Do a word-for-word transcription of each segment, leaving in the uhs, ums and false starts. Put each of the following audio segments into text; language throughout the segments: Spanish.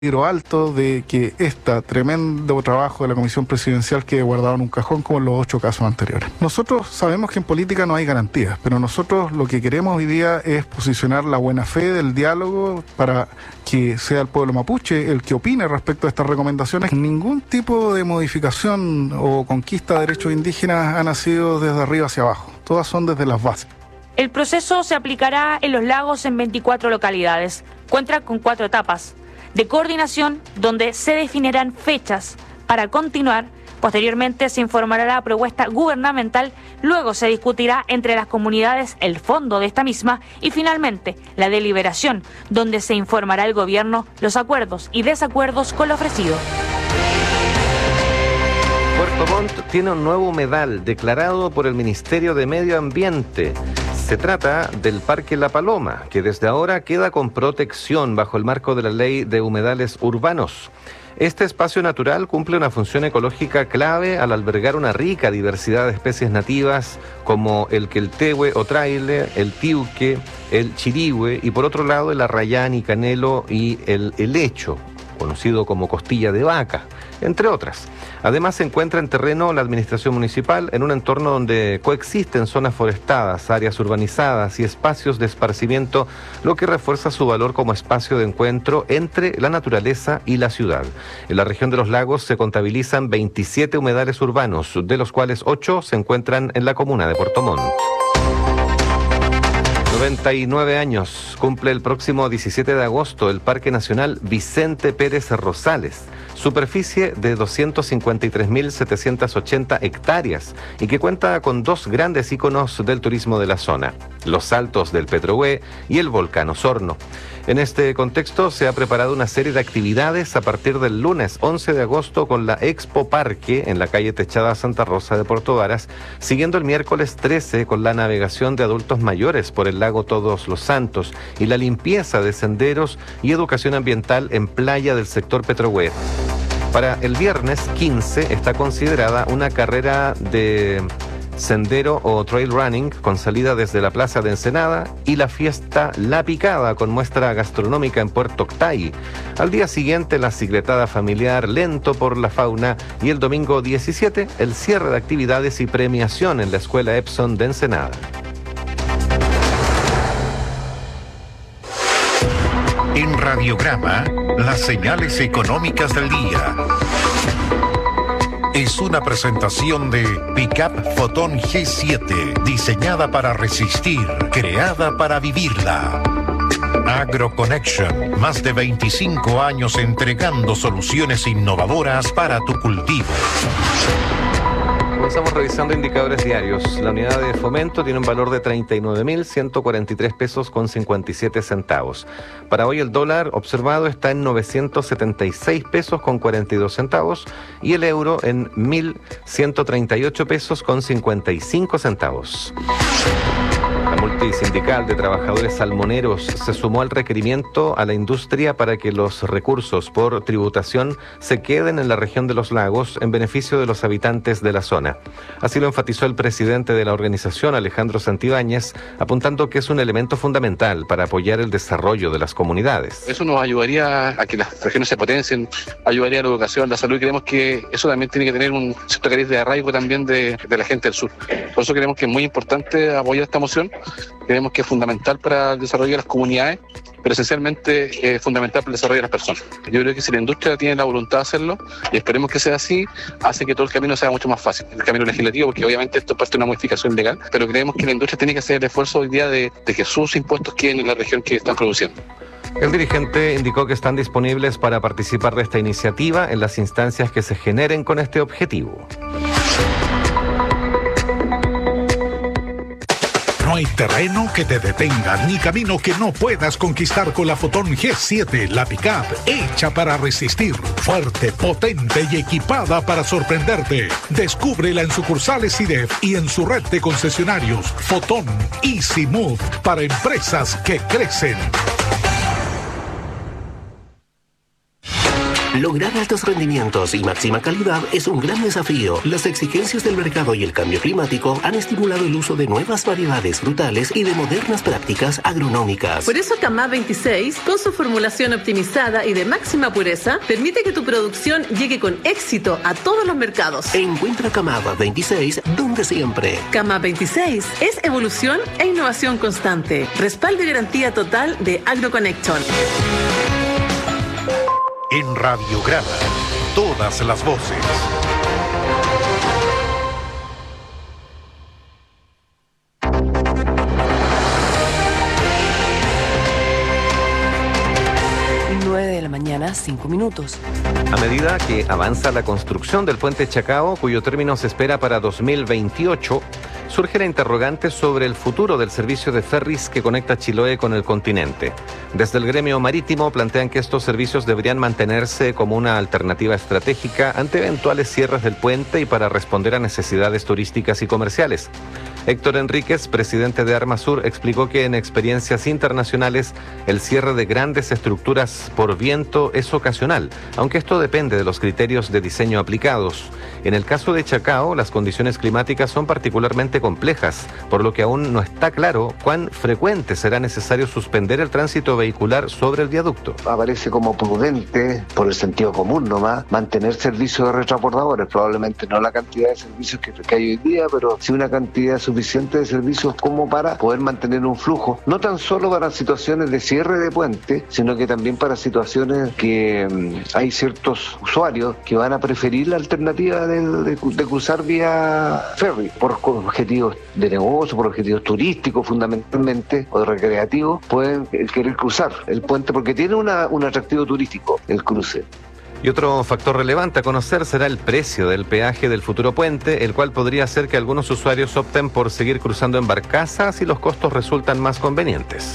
peligro alto de que este tremendo trabajo de la Comisión Presidencial quede guardado en un cajón como en los ocho casos anteriores. Nosotros sabemos que en política no hay garantías, pero nosotros lo que queremos hoy día es posicionar la buena fe del diálogo para que sea el pueblo mapuche el que opine respecto a estas recomendaciones. Ningún tipo de modificación o conquista de derechos indígenas ha nacido desde arriba hacia abajo, todas son desde las bases. El proceso se aplicará en los lagos en veinticuatro localidades. Cuenta con cuatro etapas de coordinación donde se definirán fechas para continuar. Posteriormente se informará la propuesta gubernamental, luego se discutirá entre las comunidades el fondo de esta misma y finalmente la deliberación, donde se informará al gobierno los acuerdos y desacuerdos con lo ofrecido. Puerto Montt tiene un nuevo humedal declarado por el Ministerio de Medio Ambiente. Se trata del Parque La Paloma, que desde ahora queda con protección bajo el marco de la Ley de Humedales Urbanos. Este espacio natural cumple una función ecológica clave al albergar una rica diversidad de especies nativas como el queltehue o traile, el tiuque, el chirihue y por otro lado el arrayán y canelo y el helecho, conocido como costilla de vaca, entre otras. Además se encuentra en terreno la administración municipal en un entorno donde coexisten zonas forestadas, áreas urbanizadas y espacios de esparcimiento, lo que refuerza su valor como espacio de encuentro entre la naturaleza y la ciudad. En la región de los lagos se contabilizan veintisiete humedales urbanos, de los cuales ocho se encuentran en la comuna de Puerto Montt. noventa y nueve años cumple el próximo diecisiete de agosto el Parque Nacional Vicente Pérez Rosales, superficie de doscientas cincuenta y tres mil setecientas ochenta hectáreas y que cuenta con dos grandes íconos del turismo de la zona, los Saltos del Petrohue y el volcán Osorno. En este contexto se ha preparado una serie de actividades a partir del lunes once de agosto con la Expo Parque en la calle Techada Santa Rosa de Puerto Varas, siguiendo el miércoles trece con la navegación de adultos mayores por el lago Todos los Santos y la limpieza de senderos y educación ambiental en playa del sector Petrohue. Para el viernes quince está considerada una carrera de sendero o trail running con salida desde la Plaza de Ensenada y la fiesta La Picada con muestra gastronómica en Puerto Octay. Al día siguiente la cicletada familiar Lento por la Fauna y el domingo diecisiete el cierre de actividades y premiación en la Escuela Epson de Ensenada. En Radiograma, las señales económicas del día. Es una presentación de Pickup Photon G siete, diseñada para resistir, creada para vivirla. AgroConnection, más de veinticinco años entregando soluciones innovadoras para tu cultivo. Comenzamos revisando indicadores diarios. La unidad de fomento tiene un valor de treinta y nueve mil ciento cuarenta y tres pesos con cincuenta y siete centavos. Para hoy el dólar observado está en novecientos setenta y seis pesos con cuarenta y dos centavos y el euro en mil ciento treinta y ocho pesos con cincuenta y cinco centavos. La multisindical de trabajadores salmoneros se sumó al requerimiento a la industria para que los recursos por tributación se queden en la región de los lagos en beneficio de los habitantes de la zona. Así lo enfatizó el presidente de la organización, Alejandro Santibáñez, apuntando que es un elemento fundamental para apoyar el desarrollo de las comunidades. Eso nos ayudaría a que las regiones se potencien, ayudaría a la educación, la salud, y creemos que eso también tiene que tener un cierto cariz de arraigo también de, de la gente del sur. Por eso creemos que es muy importante apoyar esta moción. Creemos que es fundamental para el desarrollo de las comunidades, pero esencialmente es fundamental para el desarrollo de las personas. Yo creo que si la industria tiene la voluntad de hacerlo, y esperemos que sea así, hace que todo el camino sea mucho más fácil, el camino legislativo, porque obviamente esto es parte de una modificación legal, pero creemos que la industria tiene que hacer el esfuerzo hoy día de, de que sus impuestos queden en la región que están produciendo. El dirigente indicó que están disponibles para participar de esta iniciativa en las instancias que se generen con este objetivo. No hay terreno que te detenga, ni camino que no puedas conquistar con la Photon G siete, la pickup hecha para resistir, fuerte, potente y equipada para sorprenderte. Descúbrela en sucursales I D E F y en su red de concesionarios. Photon Easy Move para empresas que crecen. Lograr altos rendimientos y máxima calidad es un gran desafío. Las exigencias del mercado y el cambio climático han estimulado el uso de nuevas variedades frutales y de modernas prácticas agronómicas. Por eso Camá veintiséis, con su formulación optimizada y de máxima pureza, permite que tu producción llegue con éxito a todos los mercados. Encuentra Camá veintiséis donde siempre. Camá veintiséis es evolución e innovación constante. Respaldo y garantía total de AgroConnection. En Radiograma, todas las voces. nueve de la mañana, cinco minutos. A medida que avanza la construcción del puente Chacao, cuyo término se espera para dos mil veintiocho, surge la interrogante sobre el futuro del servicio de ferries que conecta Chiloé con el continente. Desde el gremio marítimo plantean que estos servicios deberían mantenerse como una alternativa estratégica ante eventuales cierres del puente y para responder a necesidades turísticas y comerciales. Héctor Enríquez, presidente de Armasur, explicó que en experiencias internacionales el cierre de grandes estructuras por viento es ocasional, aunque esto depende de los criterios de diseño aplicados. En el caso de Chacao, las condiciones climáticas son particularmente complejas, por lo que aún no está claro cuán frecuente será necesario suspender el tránsito vehicular sobre el viaducto. Aparece como prudente, por el sentido común nomás, mantener servicios de retransbordadores, probablemente no la cantidad de servicios que, que hay hoy día, pero sí una cantidad suficiente de servicios como para poder mantener un flujo, no tan solo para situaciones de cierre de puente, sino que también para situaciones que um, hay ciertos usuarios que van a preferir la alternativa de, de, de cruzar vía ferry, por objetivos de negocio, por objetivos turísticos fundamentalmente, o recreativos, pueden querer cruzar el puente porque tiene una, un atractivo turístico el cruce. Y otro factor relevante a conocer será el precio del peaje del futuro puente, el cual podría hacer que algunos usuarios opten por seguir cruzando en barcaza si los costos resultan más convenientes.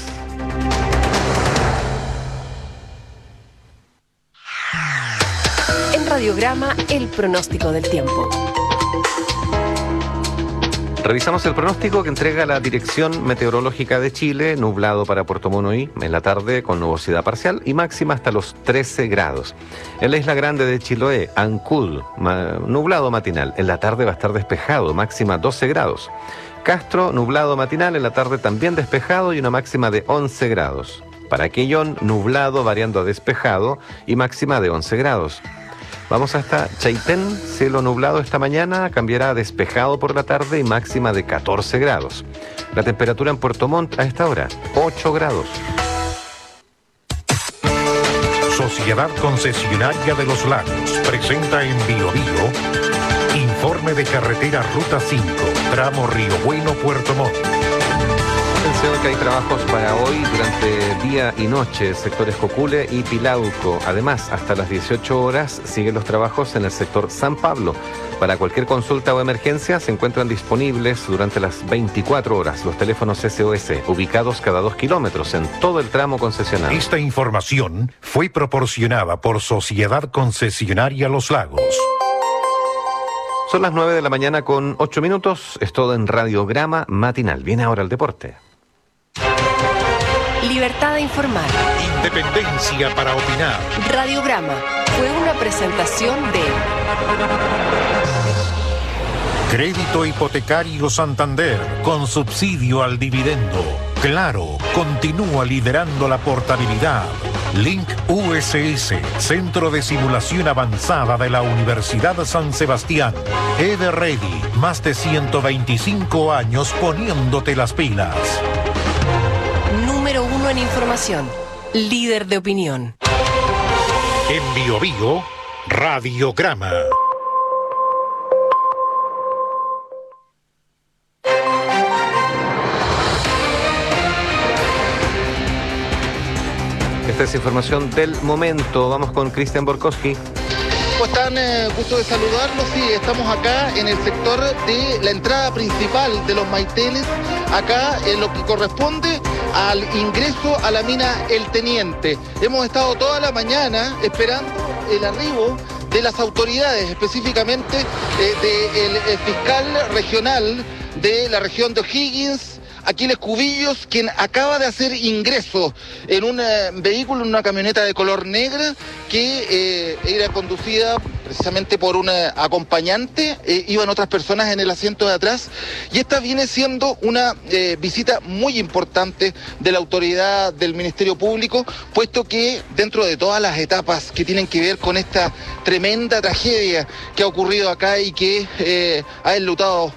En Radiograma, el pronóstico del tiempo. Revisamos el pronóstico que entrega la Dirección Meteorológica de Chile, nublado para Puerto Montt hoy, en la tarde con nubosidad parcial y máxima hasta los trece grados. En la Isla Grande de Chiloé, Ancud, ma, nublado matinal, en la tarde va a estar despejado, máxima doce grados. Castro, nublado matinal, en la tarde también despejado y una máxima de once grados. Para Quellón, nublado variando a despejado y máxima de once grados. Vamos hasta Chaitén, cielo nublado esta mañana, cambiará a despejado por la tarde y máxima de catorce grados. La temperatura en Puerto Montt a esta hora, ocho grados. Sociedad Concesionaria de los Lagos presenta en Bio Bio informe de carretera Ruta cinco, tramo Río Bueno, Puerto Montt. Atención que hay trabajos para hoy durante día y noche, sectores Cocule y Pilauco. Además, hasta las dieciocho horas siguen los trabajos en el sector San Pablo. Para cualquier consulta o emergencia se encuentran disponibles durante las veinticuatro horas los teléfonos S O S, ubicados cada dos kilómetros en todo el tramo concesionario. Esta información fue proporcionada por Sociedad Concesionaria Los Lagos. Son las nueve de la mañana con ocho minutos. Es todo en Radiograma Matinal. Viene ahora el deporte. Libertad de informar. Independencia para opinar. Radiograma fue una presentación de Crédito Hipotecario Santander con subsidio al dividendo. Claro, continúa liderando la portabilidad. Link U S S, Centro de Simulación Avanzada de la Universidad San Sebastián. EverReady, más de ciento veinticinco años poniéndote las pilas. Número uno en información, líder de opinión. En Bio Bio, Radiograma. Esta es información del momento. Vamos con Cristian Borkowski. ¿Cómo están? Eh, gusto de saludarlos. Sí, estamos acá en el sector de la entrada principal de los Maiteles, acá en lo que corresponde al ingreso a la mina El Teniente. Hemos estado toda la mañana esperando el arribo de las autoridades, específicamente eh, del fiscal regional de la región de O'Higgins, Aquiles Cubillos, quien acaba de hacer ingreso en un eh, vehículo, en una camioneta de color negra, que eh, era conducida precisamente por un eh, acompañante, eh, iban otras personas en el asiento de atrás, y esta viene siendo una eh, visita muy importante de la autoridad del Ministerio Público, puesto que dentro de todas las etapas que tienen que ver con esta tremenda tragedia que ha ocurrido acá y que eh, ha enlutado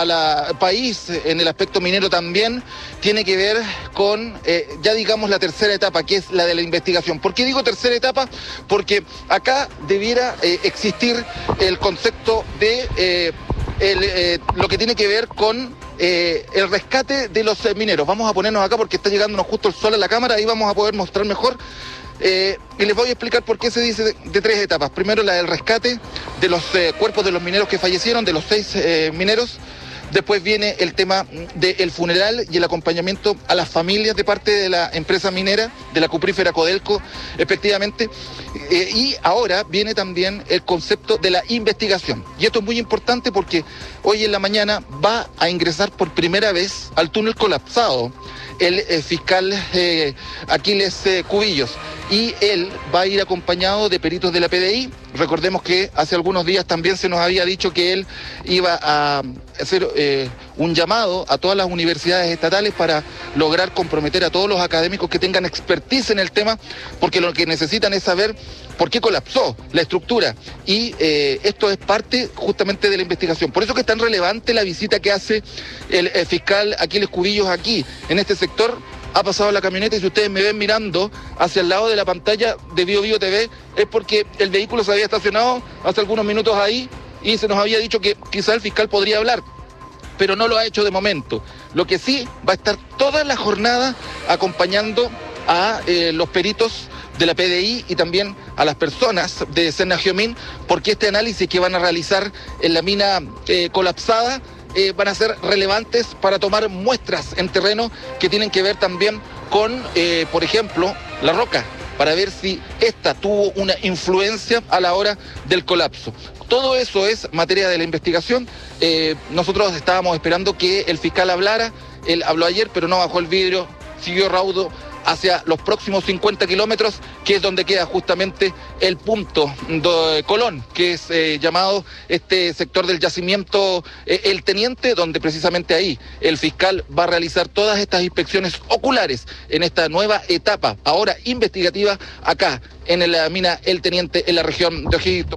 al país en el aspecto minero también, tiene que ver con, eh, ya digamos, la tercera etapa, que es la de la investigación. ¿Por qué digo tercera etapa? Porque acá debiera eh, existir el concepto de eh, el, eh, lo que tiene que ver con eh, el rescate de los eh, mineros. Vamos a ponernos acá porque está llegándonos justo el sol a la cámara, ahí vamos a poder mostrar mejor. Eh, y les voy a explicar por qué se dice de, de tres etapas. Primero, la del rescate de los eh, cuerpos de los mineros que fallecieron, de los seis eh, mineros. Después viene el tema del funeral y el acompañamiento a las familias de parte de la empresa minera, de la cuprífera Codelco, efectivamente. Eh, y ahora viene también el concepto de la investigación. Y esto es muy importante porque hoy en la mañana va a ingresar por primera vez al túnel colapsado el eh, fiscal eh, Aquiles eh, Cubillos. Y él va a ir acompañado de peritos de la P D I. Recordemos que hace algunos días también se nos había dicho que él iba a hacer eh, un llamado a todas las universidades estatales para lograr comprometer a todos los académicos que tengan expertise en el tema, porque lo que necesitan es saber por qué colapsó la estructura. Y eh, esto es parte justamente de la investigación. Por eso que es tan relevante la visita que hace el, el fiscal Aquiles Cubillos aquí, en este sector. Ha pasado la camioneta y si ustedes me ven mirando hacia el lado de la pantalla de Bio Bio T V es porque el vehículo se había estacionado hace algunos minutos ahí y se nos había dicho que quizá el fiscal podría hablar, pero no lo ha hecho de momento. Lo que sí, va a estar toda la jornada acompañando a eh, los peritos de la P D I y también a las personas de Senagiomín, porque este análisis que van a realizar en la mina eh, colapsada Eh, van a ser relevantes para tomar muestras en terreno que tienen que ver también con, eh, por ejemplo, la roca, para ver si esta tuvo una influencia a la hora del colapso. Todo eso es materia de la investigación. Eh, nosotros estábamos esperando que el fiscal hablara, él habló ayer, pero no bajó el vidrio, siguió raudo hacia los próximos cincuenta kilómetros, que es donde queda justamente el punto de Colón, que es eh, llamado este sector del yacimiento eh, El Teniente, donde precisamente ahí el fiscal va a realizar todas estas inspecciones oculares en esta nueva etapa, ahora investigativa, acá en la mina El Teniente, en la región de O'Higgins.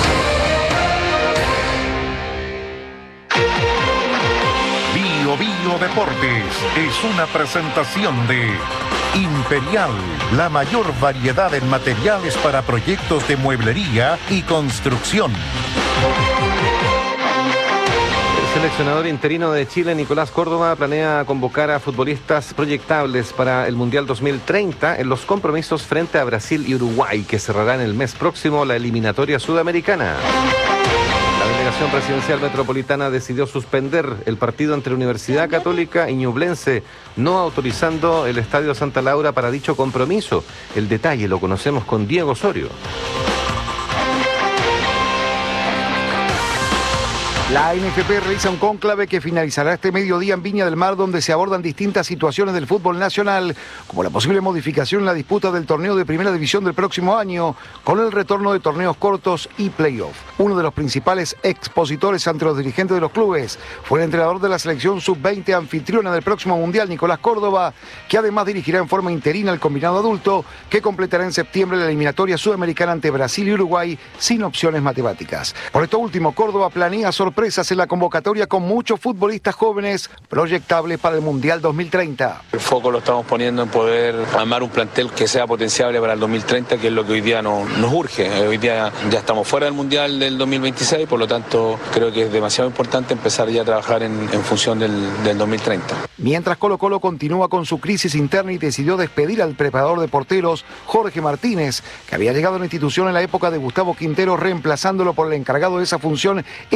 Bio Bio Deportes es una presentación de Imperial, la mayor variedad en materiales para proyectos de mueblería y construcción. El seleccionador interino de Chile, Nicolás Córdoba, planea convocar a futbolistas proyectables para el Mundial dos mil treinta en los compromisos frente a Brasil y Uruguay, que cerrarán el mes próximo la eliminatoria sudamericana. La delegación presidencial metropolitana decidió suspender el partido entre Universidad Católica y Ñublense, no autorizando el Estadio Santa Laura para dicho compromiso. El detalle lo conocemos con Diego Osorio. La N F P realiza un cónclave que finalizará este mediodía en Viña del Mar, donde se abordan distintas situaciones del fútbol nacional, como la posible modificación en la disputa del torneo de Primera División del próximo año, con el retorno de torneos cortos y playoff. Uno de los principales expositores ante los dirigentes de los clubes fue el entrenador de la selección sub veinte anfitriona del próximo Mundial, Nicolás Córdoba, que además dirigirá en forma interina el combinado adulto, que completará en septiembre la eliminatoria sudamericana ante Brasil y Uruguay sin opciones matemáticas. Por esto último, Córdoba planea sorpresas en la convocatoria con muchos futbolistas jóvenes proyectables para el Mundial dos mil treinta. El foco lo estamos poniendo en poder armar un plantel que sea potenciable para el dos mil treinta, que es lo que hoy día no, nos urge. Hoy día ya estamos fuera del Mundial del dos mil veintiséis, por lo tanto creo que es demasiado importante empezar ya a trabajar en, en función del, del dos mil treinta. Mientras Colo Colo continúa con su crisis interna y decidió despedir al preparador de porteros Jorge Martínez, que había llegado a la institución en la época de Gustavo Quintero, reemplazándolo por el encargado de esa función en la categoría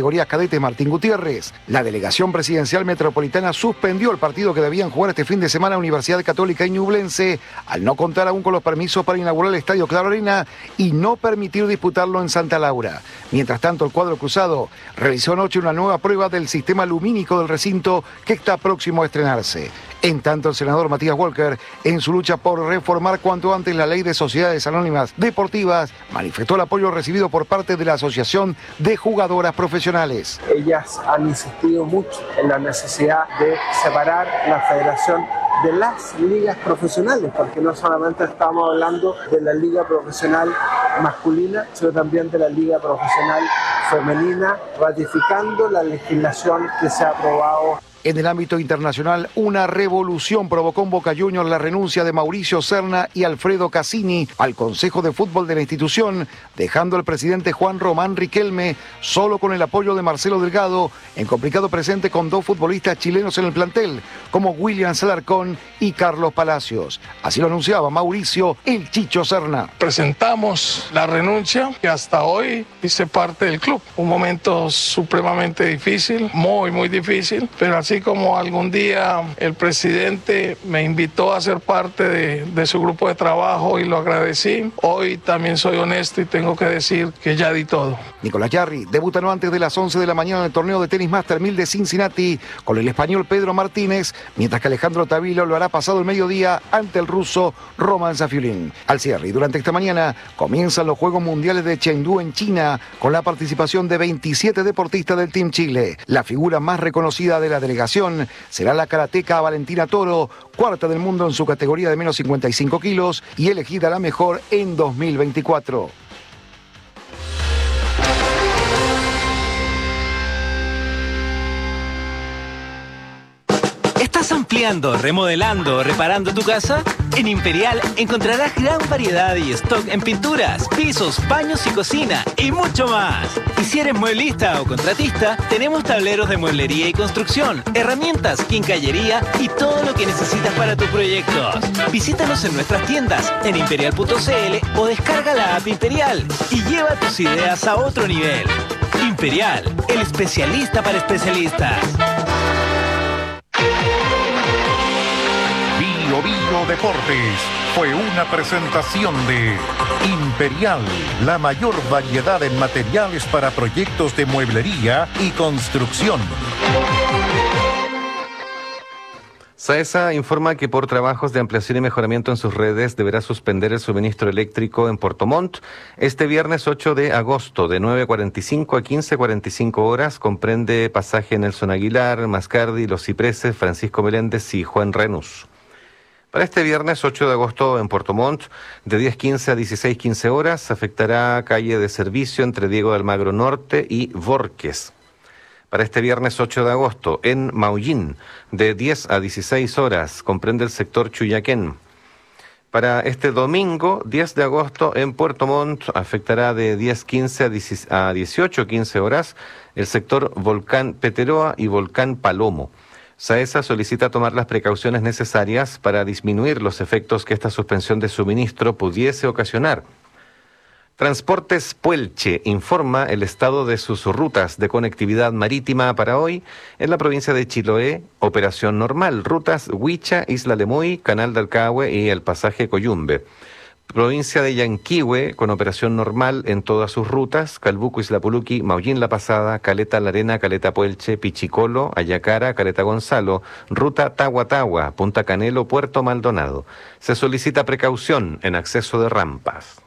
categorías cadetes Martín Gutiérrez. La delegación presidencial metropolitana suspendió el partido que debían jugar este fin de semana Universidad Católica y Ñublense al no contar aún con los permisos para inaugurar el Estadio Claro Arena y no permitir disputarlo en Santa Laura. Mientras tanto, el cuadro cruzado realizó anoche una nueva prueba del sistema lumínico del recinto que está próximo a estrenarse. En tanto, el senador Matías Walker, en su lucha por reformar cuanto antes la ley de sociedades anónimas deportivas, manifestó el apoyo recibido por parte de la Asociación de Jugadoras Profesionales. Ellas han insistido mucho en la necesidad de separar la federación de las ligas profesionales, porque no solamente estamos hablando de la liga profesional masculina, sino también de la liga profesional femenina, ratificando la legislación que se ha aprobado. En el ámbito internacional, una revolución provocó en Boca Juniors la renuncia de Mauricio Serna y Alfredo Cassini al Consejo de Fútbol de la institución, dejando al presidente Juan Román Riquelme solo con el apoyo de Marcelo Delgado, en complicado presente con dos futbolistas chilenos en el plantel, como William Salarcón y Carlos Palacios. Así lo anunciaba Mauricio El Chicho Serna. Presentamos la renuncia que hasta hoy hice parte del club. Un momento supremamente difícil, muy, muy difícil, pero así Así como algún día el presidente me invitó a ser parte de, de su grupo de trabajo y lo agradecí, hoy también soy honesto y tengo que decir que ya di todo. Nicolás Jarry debuta no antes de las once de la mañana en el torneo de tenis Master mil de Cincinnati con el español Pedro Martínez, mientras que Alejandro Tavilo lo hará pasado el mediodía ante el ruso Roman Safiullin. Al cierre y durante esta mañana comienzan los Juegos Mundiales de Chengdu en China con la participación de veintisiete deportistas del Team Chile. La figura más reconocida de la delegación será la karateca Valentina Toro, cuarta del mundo en su categoría de menos cincuenta y cinco kilos y elegida la mejor en dos mil veinticuatro. ¿Estás ampliando, remodelando o reparando tu casa? En Imperial encontrarás gran variedad y stock en pinturas, pisos, baños y cocina y mucho más. Y si eres mueblista o contratista, tenemos tableros de mueblería y construcción, herramientas, quincallería y todo lo que necesitas para tus proyectos. Visítanos en nuestras tiendas en imperial punto c l o descarga la app Imperial y lleva tus ideas a otro nivel. Imperial, el especialista para especialistas. Bio Bio Deportes fue una presentación de Imperial, la mayor variedad en materiales para proyectos de mueblería y construcción. SAESA informa que por trabajos de ampliación y mejoramiento en sus redes deberá suspender el suministro eléctrico en Puerto Montt este viernes ocho de agosto de nueve cuarenta y cinco a quince cuarenta y cinco horas. Comprende pasaje Nelson Aguilar, Mascardi, Los Cipreses, Francisco Meléndez y Juan Renús. Para este viernes ocho de agosto en Puerto Montt, de diez quince a dieciséis quince horas, afectará calle de servicio entre Diego de Almagro Norte y Borques. Para este viernes ocho de agosto en Maullín, de diez a dieciséis horas, comprende el sector Chuyaquén. Para este domingo, diez de agosto, en Puerto Montt, afectará de diez quince a dieciocho quince horas el sector Volcán Peteroa y Volcán Palomo. SAESA solicita tomar las precauciones necesarias para disminuir los efectos que esta suspensión de suministro pudiese ocasionar. Transportes Puelche informa el estado de sus rutas de conectividad marítima para hoy en la provincia de Chiloé, operación normal, rutas Huicha, Isla Lemoy, Canal del Cahue y el pasaje Coyumbe. Provincia de Yanquihue, con operación normal en todas sus rutas, Calbuco, Isla Puluqui, Maullín La Pasada, Caleta La Arena, Caleta Puelche, Pichicolo, Ayacara, Caleta Gonzalo, ruta Tahuatahua, Punta Canelo, Puerto Maldonado. Se solicita precaución en acceso de rampas.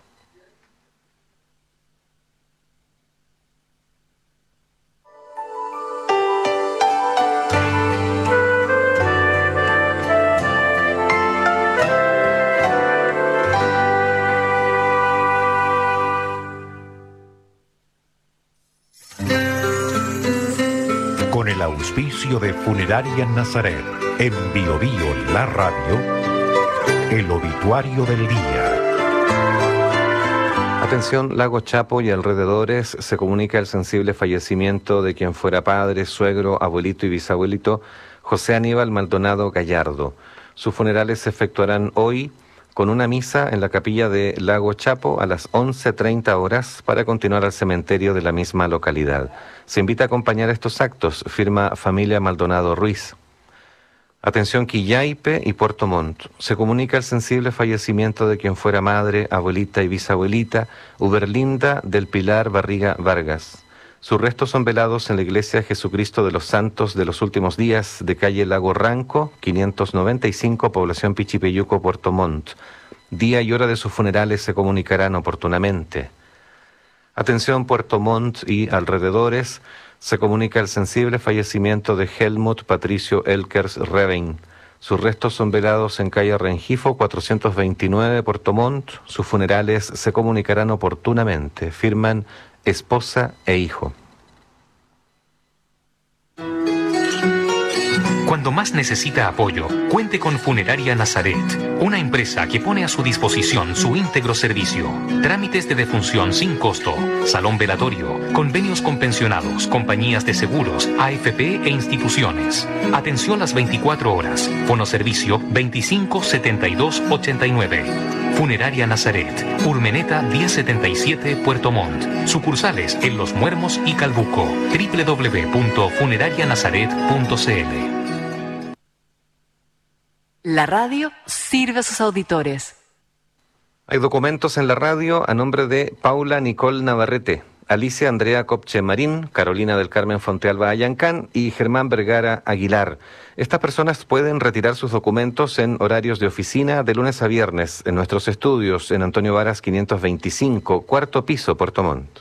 Con el auspicio de Funeraria Nazaret, en Bio Bio La Radio, el obituario del día. Atención, Lago Chapo y alrededores, se comunica el sensible fallecimiento de quien fuera padre, suegro, abuelito y bisabuelito, José Aníbal Maldonado Gallardo. Sus funerales se efectuarán hoy, con una misa en la capilla de Lago Chapo a las once treinta horas para continuar al cementerio de la misma localidad. Se invita a acompañar estos actos, firma familia Maldonado Ruiz. Atención Quillaipe y Puerto Montt. Se comunica el sensible fallecimiento de quien fuera madre, abuelita y bisabuelita, Uberlinda del Pilar Barriga Vargas. Sus restos son velados en la Iglesia Jesucristo de los Santos de los Últimos Días de calle Lago Ranco, quinientos noventa y cinco, población Pichipeyuco, Puerto Montt. Día y hora de sus funerales se comunicarán oportunamente. Atención Puerto Montt y alrededores. Se comunica el sensible fallecimiento de Helmut Patricio Elkers Reven. Sus restos son velados en calle Rengifo cuatrocientos veintinueve, Puerto Montt. Sus funerales se comunicarán oportunamente. Firman esposa e hijo. Cuando más necesita apoyo, cuente con Funeraria Nazaret, una empresa que pone a su disposición su íntegro servicio. Trámites de defunción sin costo, salón velatorio, convenios con pensionados, compañías de seguros, A F P e instituciones. Atención las veinticuatro horas. Fonoservicio veinticinco setenta y dos ochenta y nueve. Funeraria Nazaret, Urmeneta diez setenta y siete, Puerto Montt. Sucursales en Los Muermos y Calbuco. doble u doble u doble u punto funeraria nazaret punto c l. La radio sirve a sus auditores. Hay documentos en la radio a nombre de Paula Nicole Navarrete, Alicia Andrea Copche Marín, Carolina del Carmen Fontealba Ayancán y Germán Vergara Aguilar. Estas personas pueden retirar sus documentos en horarios de oficina de lunes a viernes en nuestros estudios en Antonio Varas quinientos veinticinco, cuarto piso, Puerto Montt.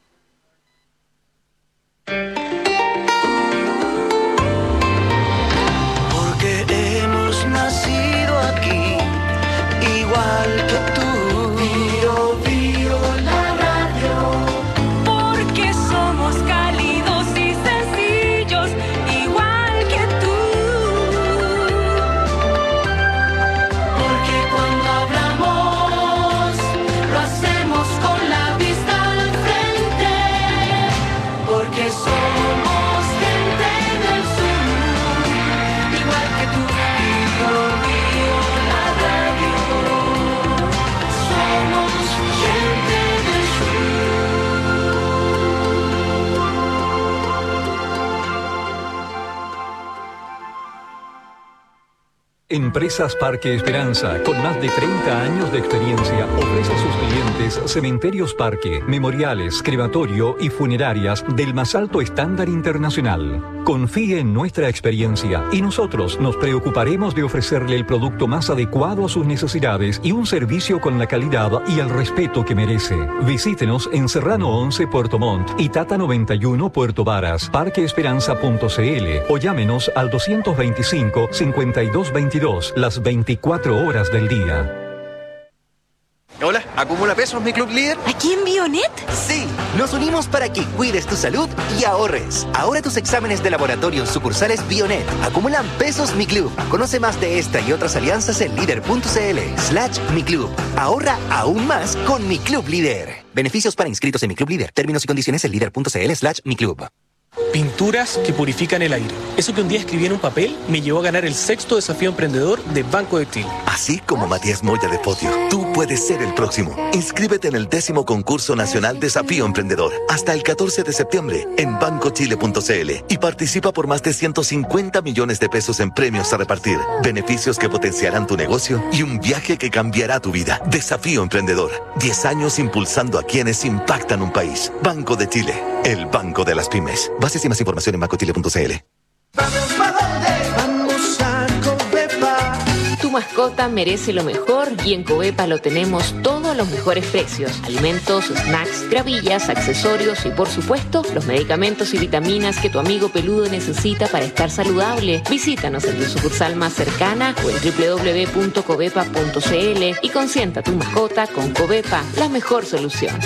Empresas Parque Esperanza, con más de treinta años de experiencia, ofrece a sus clientes cementerios parque, memoriales, crematorio y funerarias del más alto estándar internacional. Confíe en nuestra experiencia y nosotros nos preocuparemos de ofrecerle el producto más adecuado a sus necesidades y un servicio con la calidad y el respeto que merece. Visítenos en Serrano once, Puerto Montt y Tata noventa y uno, Puerto Varas, parque esperanza punto c l o llámenos al doscientos veinticinco, cincuenta y dos veintidós las veinticuatro horas del día. Hola, ¿acumula pesos mi club líder? ¿Aquí en Bionet? Sí, nos unimos para que cuides tu salud y ahorres. Ahora tus exámenes de laboratorio en sucursales Bionet acumulan pesos mi club. Conoce más de esta y otras alianzas en líder punto c l slash mi club. Ahorra aún más con mi club líder. Beneficios para inscritos en mi club líder. Términos y condiciones en líder punto c l slash mi club. Pinturas que purifican el aire. Eso que un día escribí en un papel me llevó a ganar el sexto desafío emprendedor de Banco de Chile. Así como Matías Moya de Podio, tú puedes ser el próximo. Inscríbete en el décimo concurso nacional Desafío Emprendedor hasta el catorce de septiembre en banco chile punto c l y participa por más de ciento cincuenta millones de pesos en premios a repartir, beneficios que potenciarán tu negocio y un viaje que cambiará tu vida. Desafío Emprendedor. diez años impulsando a quienes impactan un país. Banco de Chile, el banco de las pymes. Bases y más información en banco chile punto c l. Vamos a Covepa. Tu mascota merece lo mejor y en Covepa lo tenemos todo a los mejores precios. Alimentos, snacks, gravillas, accesorios y por supuesto los medicamentos y vitaminas que tu amigo peludo necesita para estar saludable. Visítanos en tu sucursal más cercana o en doble u doble u doble u punto covepa punto c l y consienta tu mascota con Covepa, la mejor solución.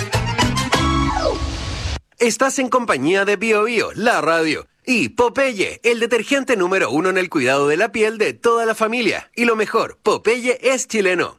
Estás en compañía de Bio Bio, la radio, y Popeye, el detergente número uno en el cuidado de la piel de toda la familia. Y lo mejor, Popeye es chileno.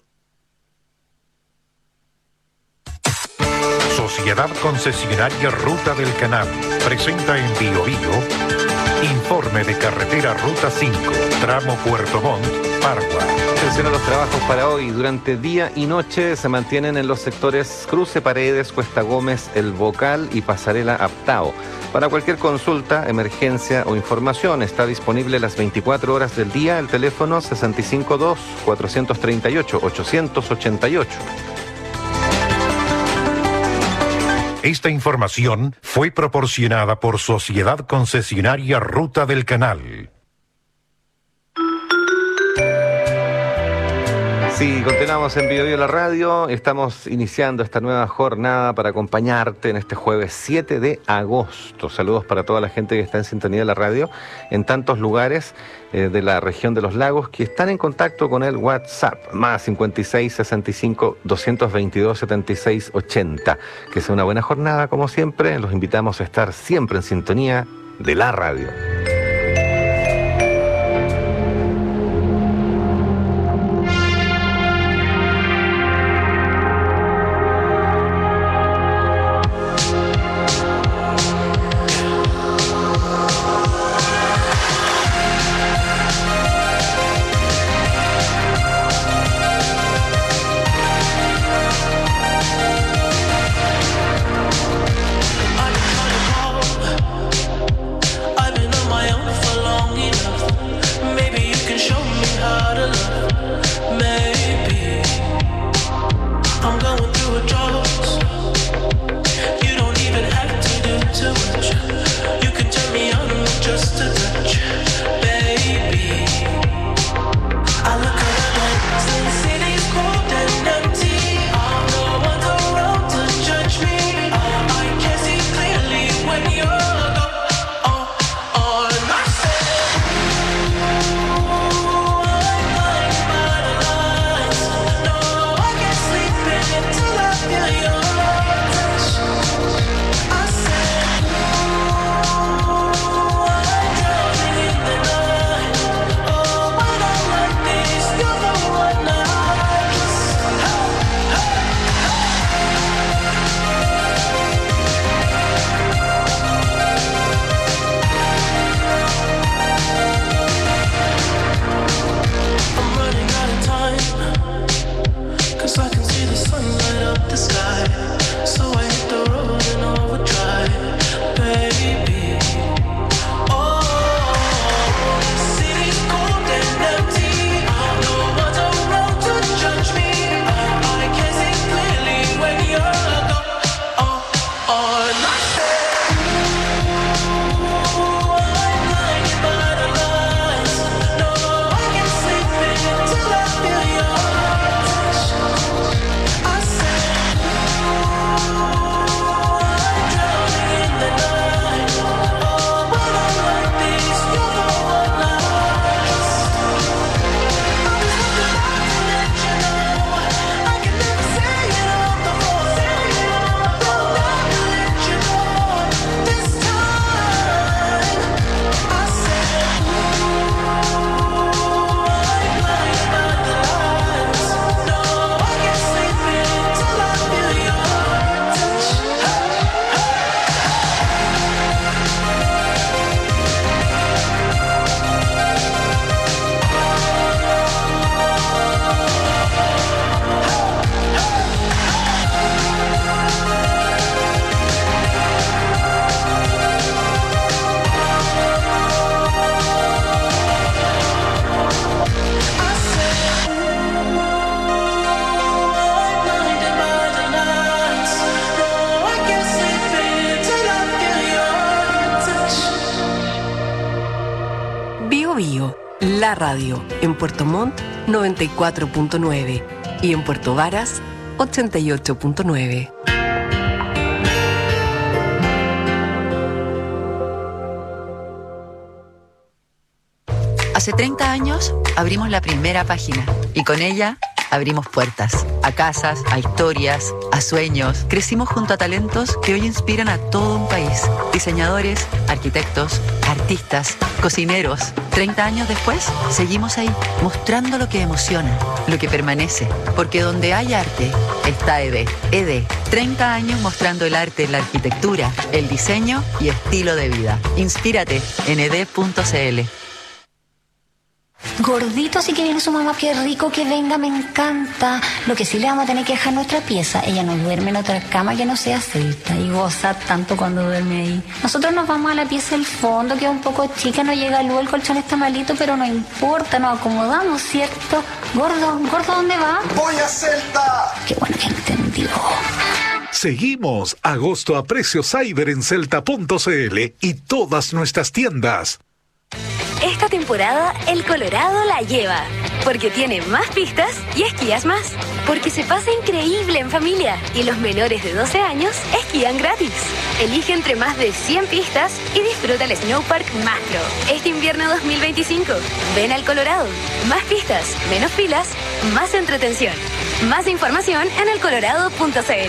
Sociedad Concesionaria Ruta del Canal presenta en Bio Bio informe de carretera Ruta cinco, tramo Puerto Montt, Pargua. Atención a los trabajos para hoy. Durante día y noche se mantienen en los sectores Cruce Paredes, Cuesta Gómez, El Bocal y Pasarela Aptao. Para cualquier consulta, emergencia o información está disponible las veinticuatro horas del día el teléfono seis cinco dos, cuatro tres ocho, ocho ocho ocho. Esta información fue proporcionada por Sociedad Concesionaria Ruta del Canal. Sí, continuamos en Bio Bio la Radio. Estamos iniciando esta nueva jornada para acompañarte en este jueves siete de agosto. Saludos para toda la gente que está en sintonía de la radio en tantos lugares eh, de la región de los lagos que están en contacto con el WhatsApp más cincuenta y seis, sesenta y cinco, doscientos veintidós, setenta y seis, ochenta. Que sea una buena jornada como siempre. Los invitamos a estar siempre en sintonía de la radio. La radio en Puerto Montt noventa y cuatro punto nueve y en Puerto Varas ochenta y ocho punto nueve. Hace treinta años abrimos la primera página y con ella abrimos puertas a casas, a historias, a sueños. Crecimos junto a talentos que hoy inspiran a todo un país. Diseñadores, arquitectos, artistas, cocineros. treinta años después, seguimos ahí, mostrando lo que emociona, lo que permanece. Porque donde hay arte, está E D. E D, treinta años mostrando el arte, la arquitectura, el diseño y estilo de vida. Inspírate en e d punto c l. Gordito, así que viene su mamá, qué rico que venga, me encanta. Lo que sí le vamos a tener que dejar nuestra pieza. Ella no duerme en otra cama que no sea celta y goza tanto cuando duerme ahí. Nosotros nos vamos a la pieza del fondo, que es un poco chica, no llega luz, el colchón está malito, pero no importa, nos acomodamos, ¿cierto? Gordo, gordo, ¿dónde va? ¡Voy a Celta! Qué bueno que entendió. Seguimos agosto a precios Cyber en celta punto c l y todas nuestras tiendas. Esta temporada el Colorado la lleva, porque tiene más pistas y esquías más, porque se pasa increíble en familia y los menores de doce años esquían gratis. Elige entre más de cien pistas y disfruta el Snowpark más pro este invierno dos mil veinticinco. Ven al Colorado, más pistas, menos filas, más entretención. Más información en el colorado punto c l.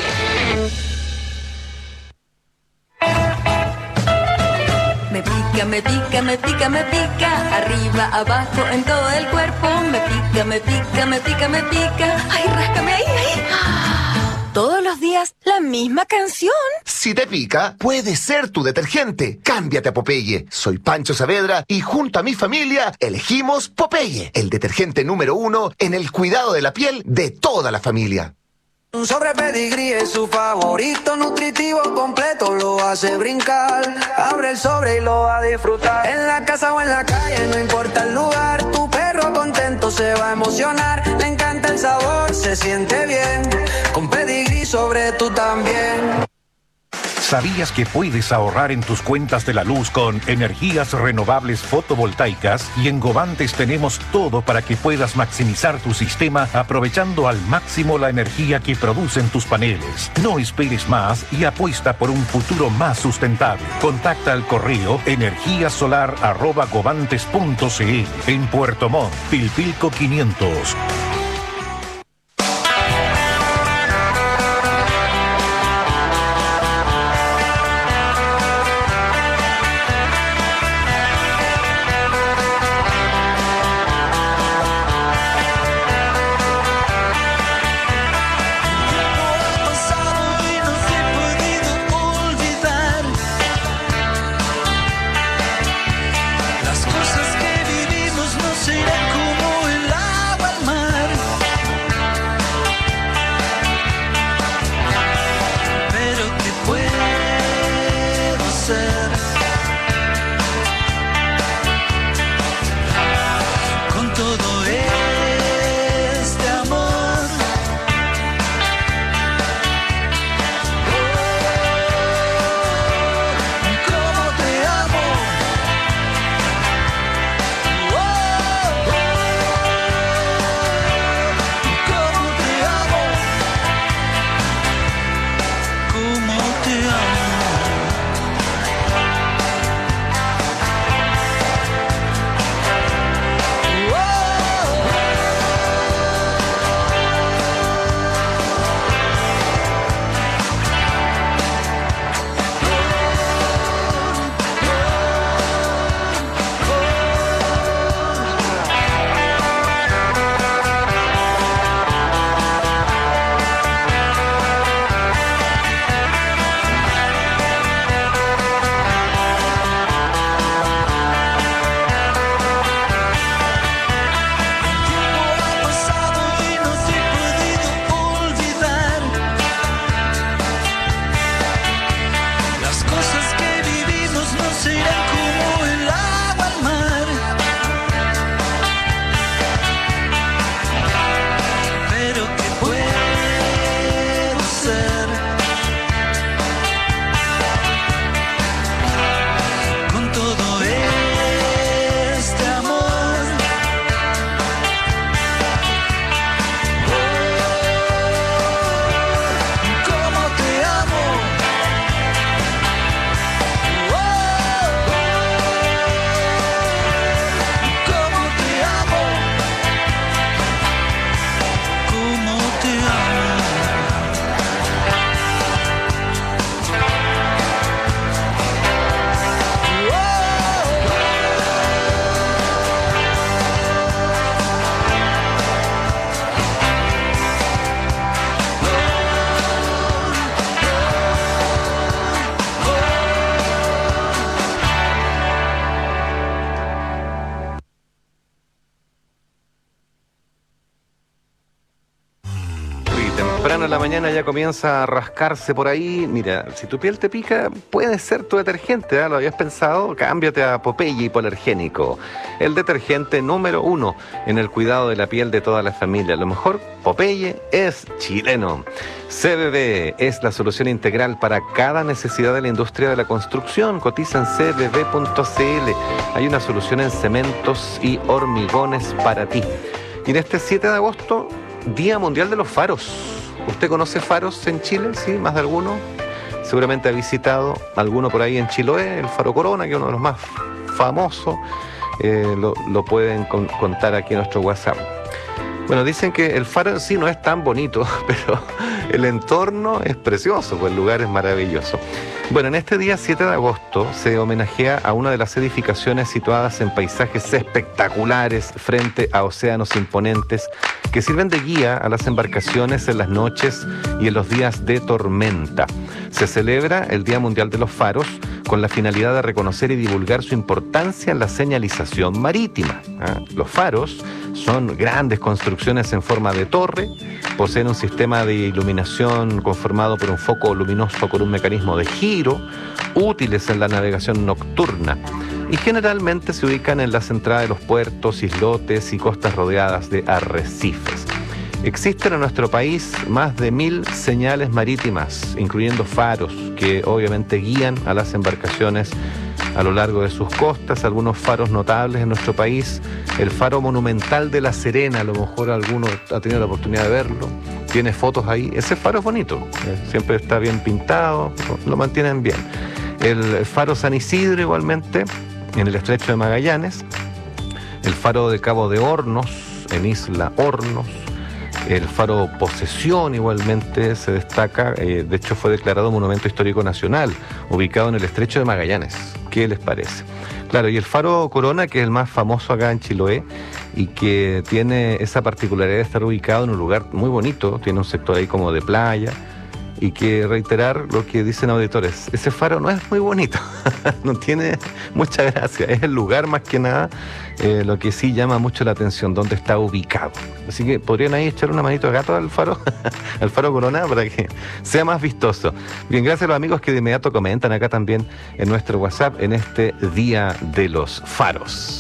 Me pica, me pica, me pica, me pica, arriba, abajo, en todo el cuerpo. Me pica, me pica, me pica, me pica. Ay, ráscame ahí, ahí. Todos los días la misma canción. Si te pica, puede ser tu detergente. Cámbiate a Popeye. Soy Pancho Saavedra y junto a mi familia elegimos Popeye, el detergente número uno en el cuidado de la piel de toda la familia. Un sobre pedigrí es su favorito, nutritivo completo, lo hace brincar. Abre el sobre y lo va a disfrutar. En la casa o en la calle, no importa el lugar, tu perro contento se va a emocionar. Le encanta el sabor, se siente bien. Con pedigrí sobre tú también. ¿Sabías que puedes ahorrar en tus cuentas de la luz con energías renovables fotovoltaicas? Y en Govantes tenemos todo para que puedas maximizar tu sistema aprovechando al máximo la energía que producen tus paneles. No esperes más y apuesta por un futuro más sustentable. Contacta al correo energíasolar arroba govantes punto c l. En Puerto Montt, Pilpilco quinientos. Las cosas que vivimos no serán como el agua al mar. la mañana ya comienza a rascarse por ahí. Mira, si tu piel te pica, puede ser tu detergente, ¿eh? ¿Lo habías pensado? Cámbiate a Popeye Hipoalergénico, el detergente número uno en el cuidado de la piel de toda la familia. A lo mejor Popeye es chileno. C B B es la solución integral para cada necesidad de la industria de la construcción. Cotiza en c b b punto c l. Hay una solución en cementos y hormigones para ti. Y en este siete de agosto, Día Mundial de los Faros. ¿Usted conoce faros en Chile? ¿Sí? ¿Más de alguno? Seguramente ha visitado alguno por ahí en Chiloé, el Faro Corona, que es uno de los más famosos. Eh, lo, lo pueden con, contar aquí en nuestro WhatsApp. Bueno, dicen que el faro en sí no es tan bonito, pero el entorno es precioso, pues el lugar es maravilloso. Bueno, en este día siete de agosto se homenajea a una de las edificaciones situadas en paisajes espectaculares frente a océanos imponentes que sirven de guía a las embarcaciones en las noches y en los días de tormenta. Se celebra el Día Mundial de los Faros con la finalidad de reconocer y divulgar su importancia en la señalización marítima. ¿Ah? Los faros son grandes construcciones en forma de torre, poseen un sistema de iluminación conformado por un foco luminoso con un mecanismo de giro, útiles en la navegación nocturna, y generalmente se ubican en las entradas de los puertos, islotes y costas rodeadas de arrecifes. Existen en nuestro país más de mil señales marítimas, incluyendo faros, que obviamente guían a las embarcaciones a lo largo de sus costas. Algunos faros notables en nuestro país: el faro monumental de La Serena, a lo mejor alguno ha tenido la oportunidad de verlo, tiene fotos ahí. Ese faro es bonito, siempre está bien pintado, lo mantienen bien. El faro San Isidro igualmente, en el estrecho de Magallanes. El faro de Cabo de Hornos, en Isla Hornos. El faro Posesión igualmente se destaca, eh, de hecho fue declarado Monumento Histórico Nacional, ubicado en el estrecho de Magallanes. ¿Qué les parece? Claro, y el faro Corona, que es el más famoso acá en Chiloé y que tiene esa particularidad de estar ubicado en un lugar muy bonito, tiene un sector ahí como de playa, y que reiterar lo que dicen auditores, ese faro no es muy bonito, no tiene mucha gracia, es el lugar más que nada, eh, lo que sí llama mucho la atención, donde está ubicado. Así que podrían ahí echar una manito de gato al faro, al faro Corona, para que sea más vistoso. Bien, gracias a los amigos que de inmediato comentan acá también en nuestro WhatsApp en este Día de los Faros.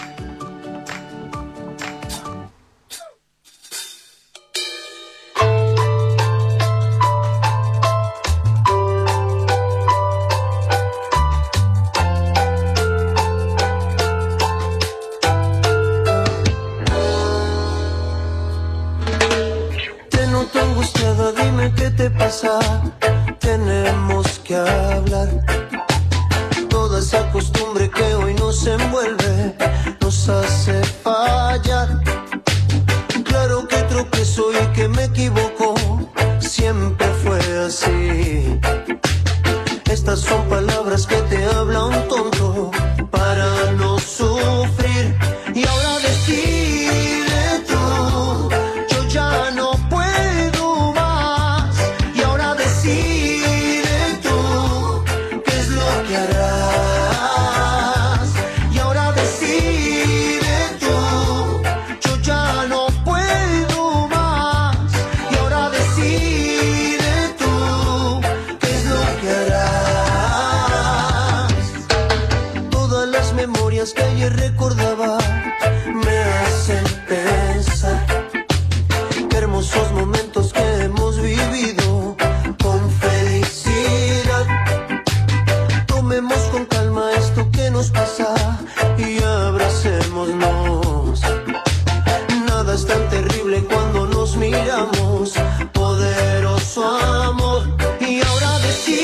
Tenemos que hablar. Toda esa costumbre que hoy nos envuelve nos hace fallar. Claro que tropiezo y que me equivoco, siempre fue así. Estas son palabras que te habla un tonto para no sufrir. Y ahora decide tú, yo ya no puedo más. Y ahora decide tú, qué es lo que harás. Y ahora decide tú, yo ya no puedo más. Y ahora decide tú, qué es lo que harás. Todas las memorias que ayer recordaba me hacen pensar qué hermosos momentos que hemos vivido con felicidad. Tomemos con calma esto que nos pasa y abracémonos. Nada es tan terrible cuando nos miramos, poderoso amor. Y ahora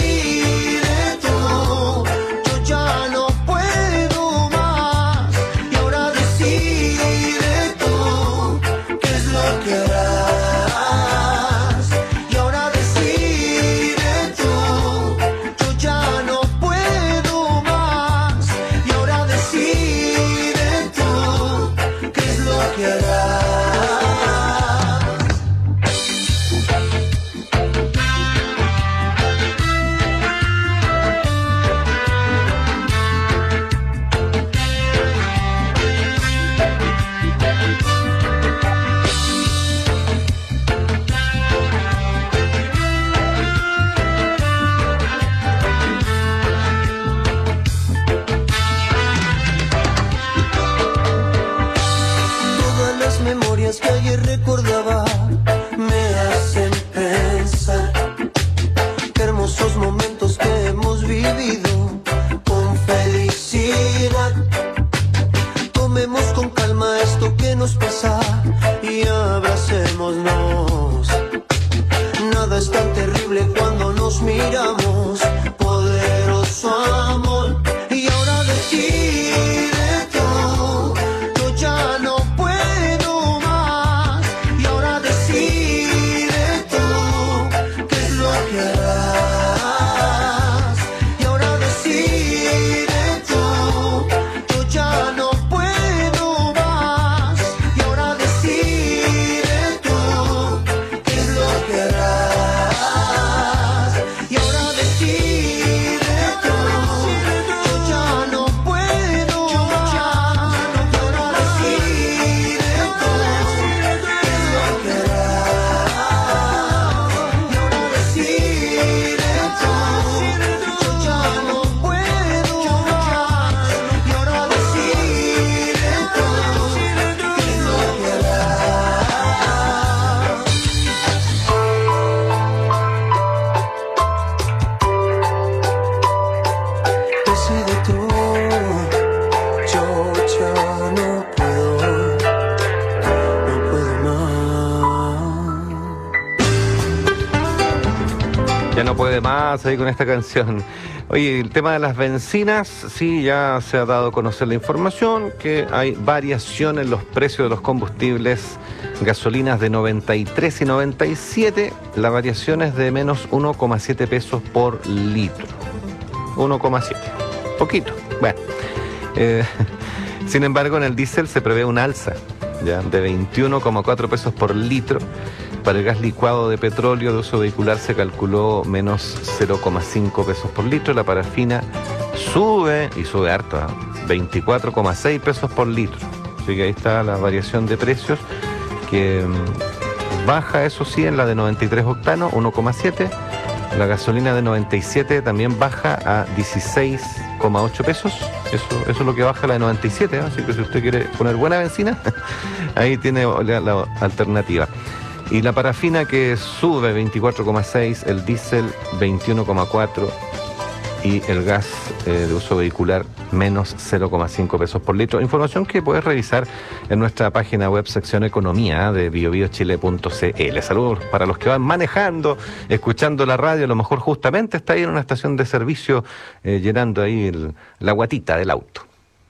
decide tú, yo ya no puedo más. Y vivido con felicidad. Tomemos con calma esto que nos pasa y abracémonos. Nada es tan terrible cuando nos miramos. Poderoso amor. Y ahora decide tú, yo ya no puedo más. Y ahora decide tú, qué es lo que harás. Y ahora decide tú, yo ya no puedo más. Y ahora decide tú, qué es lo que harás. Y ahora decide tú, yo ya no puedo más. Y ahora decide tú, qué es lo que harás. Y ahora decide tú, yo ya no puedo más. Y ahora decide tú, qué es lo que harás. Decide tú, yo ya no puedo, no puedo más. Ya no puede más ahí con esta canción. Oye, el tema de las bencinas, sí, ya se ha dado a conocer la información, que hay variación en los precios de los combustibles, gasolinas de noventa y tres y noventa y siete, la variación es de menos uno coma siete pesos por litro. uno coma siete, poquito, bueno. Eh, sin embargo, en el diésel se prevé un alza, ya, de veintiuno coma cuatro pesos por litro. Para el gas licuado de petróleo de uso vehicular se calculó menos cero coma cinco pesos por litro. La parafina sube, y sube harto, ¿eh? veinticuatro coma seis pesos por litro. Así que ahí está la variación de precios, que mm, baja, eso sí, en la de noventa y tres octanos, uno coma siete. La gasolina de noventa y siete también baja a dieciséis coma ocho pesos. Eso, eso es lo que baja la de noventa y siete, ¿eh? Así que si usted quiere poner buena benzina, ahí tiene la, la alternativa. Y la parafina que sube veinticuatro coma seis, el diésel veintiuno coma cuatro y el gas eh, de uso vehicular menos cero coma cinco pesos por litro. Información que puedes revisar en nuestra página web sección Economía de bio bio chile punto c l. Saludos para los que van manejando, escuchando la radio, a lo mejor justamente está ahí en una estación de servicio eh, llenando ahí el, la guatita del auto.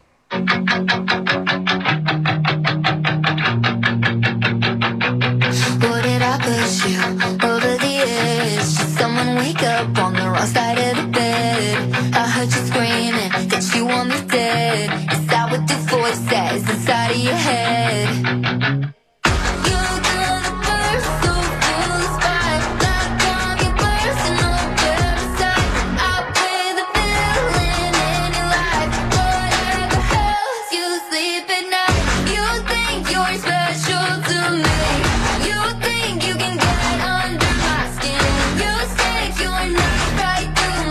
What did I push you over the edge? Did someone wake up on the wrong side of the bed? I heard you screaming that you want me dead. Is that what the voice says inside of your head? You're gonna burst so full of spite, like I'm your personal parasite. I play the villain in your life, whatever helps you sleep at night. You think you're special to me. You think you can get under my skin. You stick your knife right through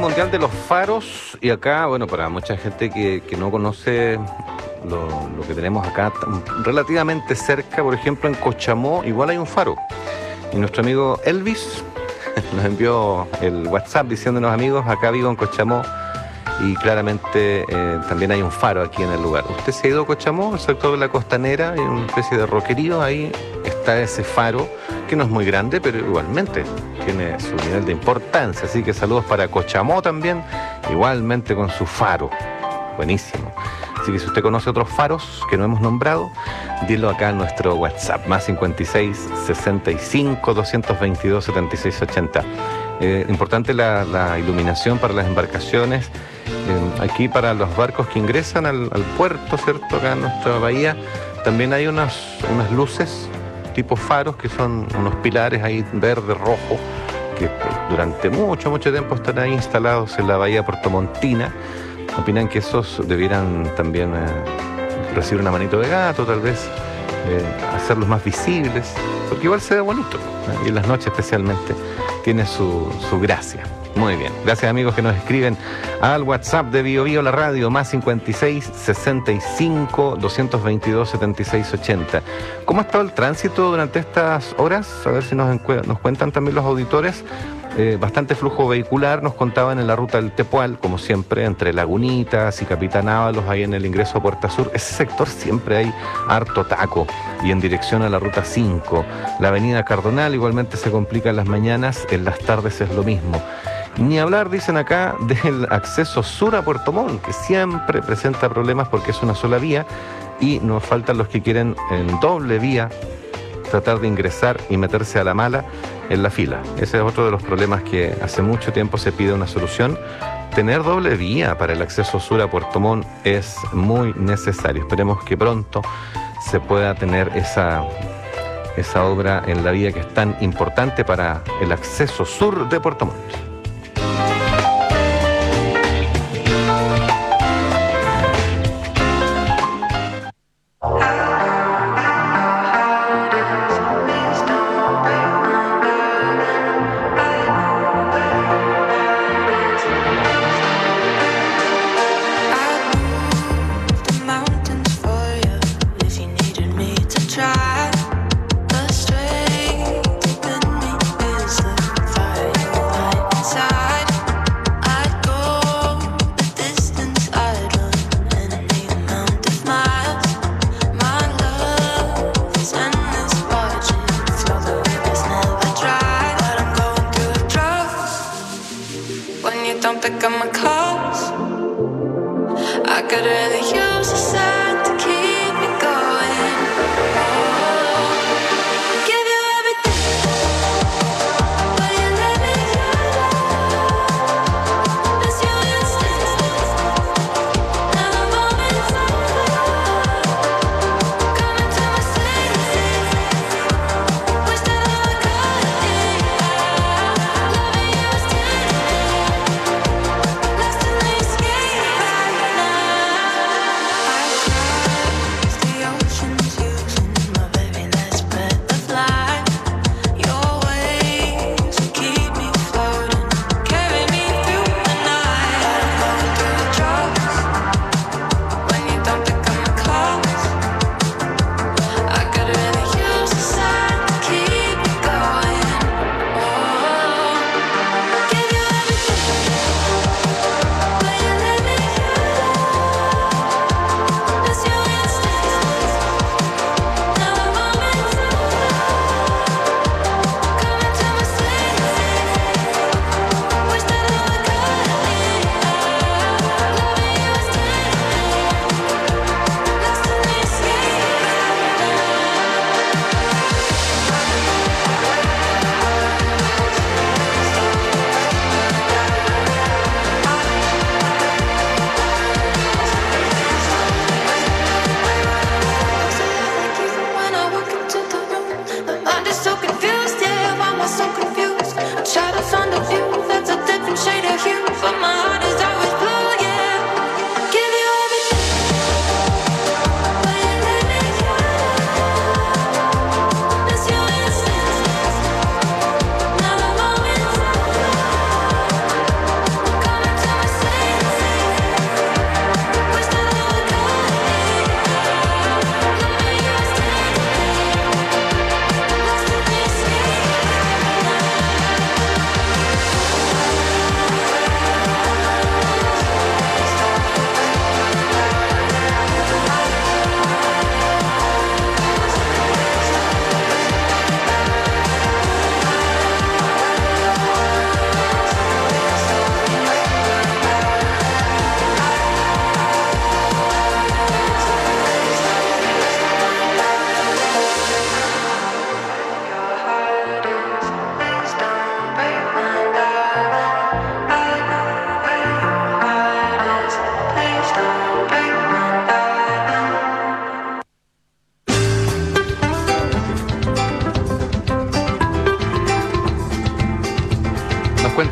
Mundial de los Faros, y acá, bueno, para mucha gente que, que no conoce lo, lo que tenemos acá relativamente cerca, por ejemplo en Cochamó, igual hay un faro. Y nuestro amigo Elvis nos envió el WhatsApp diciéndonos: amigos, acá vivo en Cochamó y claramente eh, también hay un faro aquí en el lugar. ¿Usted se ha ido a Cochamó, el sector de la costanera? Hay una especie de roquerío, ahí está ese faro, que no es muy grande, pero igualmente tiene su nivel de importancia. Así que saludos para Cochamó también, igualmente con su faro. Buenísimo. Así que si usted conoce otros faros que no hemos nombrado, dilo acá en nuestro WhatsApp, más cincuenta y seis, sesenta y cinco, doscientos veintidós, setenta y seis ochenta. Eh, importante la, la iluminación para las embarcaciones. Eh, aquí para los barcos que ingresan al, al puerto, ¿cierto? Acá en nuestra bahía, también hay unas, unas luces tipo faros, que son unos pilares ahí verde, rojo, que durante mucho, mucho tiempo están ahí instalados en la bahía portomontina. Opinan que esos debieran también eh, recibir una manito de gato, tal vez eh, hacerlos más visibles, porque igual se ve bonito, ¿eh? Y en las noches especialmente tiene su, su gracia. Muy bien, gracias amigos que nos escriben al WhatsApp de Bio Bio la radio, más cincuenta y seis, sesenta y cinco, doscientos veintidós, setenta y seis ochenta. ¿Cómo ha estado el tránsito durante estas horas? A ver si nos, nos cuentan también los auditores. Eh, bastante flujo vehicular, nos contaban en la ruta del Tepual, como siempre, entre Lagunitas y Capitán Ábalos, ahí en el ingreso a Puerta Sur. Ese sector siempre hay harto taco, y en dirección a la ruta cinco. La avenida Cardonal igualmente se complica en las mañanas, en las tardes es lo mismo. Ni hablar, dicen acá, del acceso sur a Puerto Montt, que siempre presenta problemas porque es una sola vía, y nos faltan los que quieren en doble vía tratar de ingresar y meterse a la mala en la fila. Ese es otro de los problemas que hace mucho tiempo se pide una solución. Tener doble vía para el acceso sur a Puerto Montt es muy necesario. Esperemos que pronto se pueda tener esa, esa obra en la vía que es tan importante para el acceso sur de Puerto Montt.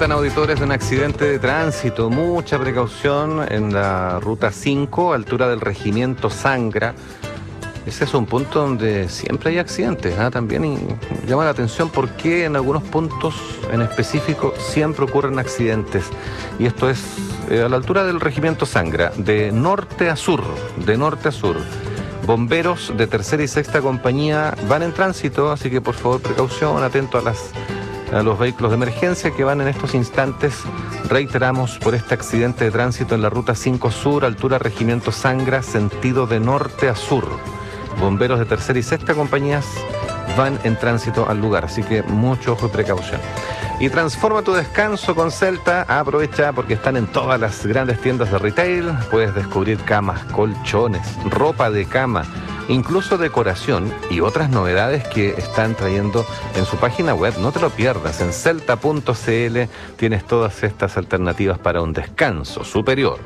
alertan auditores de un accidente de tránsito. Mucha precaución en la ruta cinco, altura del regimiento Sangra. Ese es un punto donde siempre hay accidentes, ¿eh? También y llama la atención por qué en algunos puntos en específico siempre ocurren accidentes. Y esto es eh, a la altura del regimiento Sangra, de norte a sur, de norte a sur. Bomberos de tercera y sexta compañía van en tránsito, así que por favor precaución, atento a las a los vehículos de emergencia que van en estos instantes, reiteramos, por este accidente de tránsito en la ruta cinco Sur, altura regimiento Sangra, sentido de norte a sur. Bomberos de tercera y sexta compañías van en tránsito al lugar, así que mucho ojo y precaución. Y transforma tu descanso con Celta. Aprovecha porque están en todas las grandes tiendas de retail. Puedes descubrir camas, colchones, ropa de cama, incluso decoración y otras novedades que están trayendo en su página web. No te lo pierdas, en celta punto c l tienes todas estas alternativas para un descanso superior.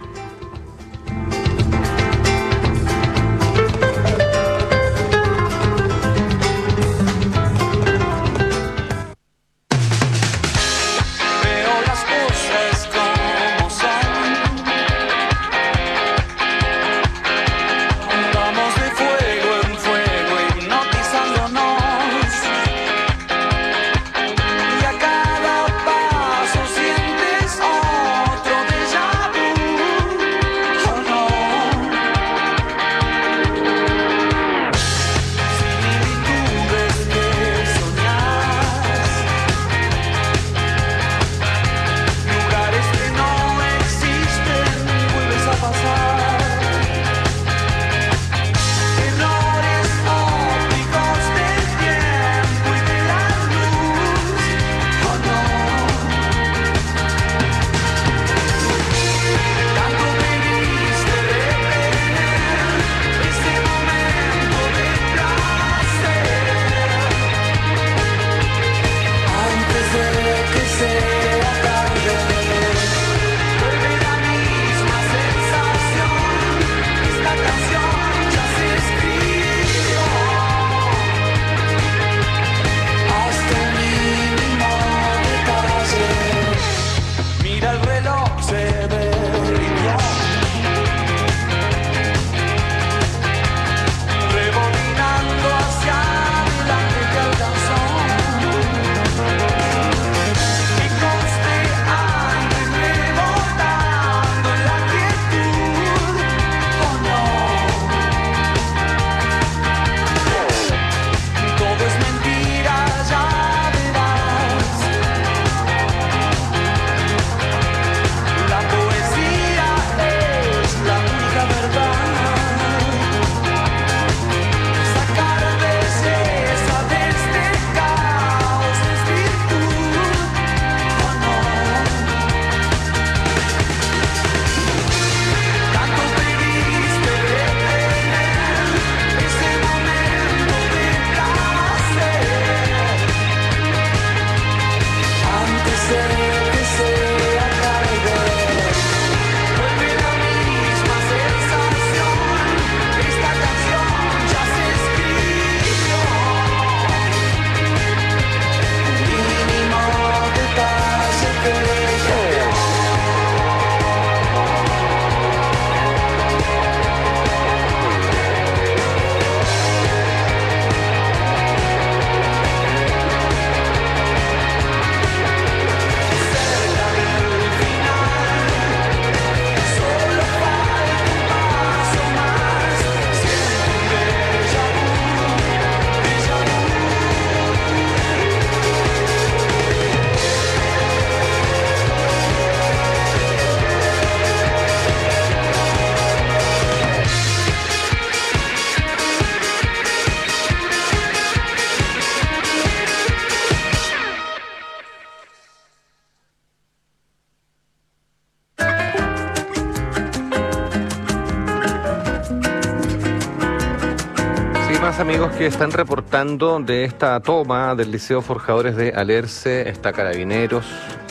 Amigos que están reportando de esta toma del Liceo Forjadores de Alerce. Está Carabineros,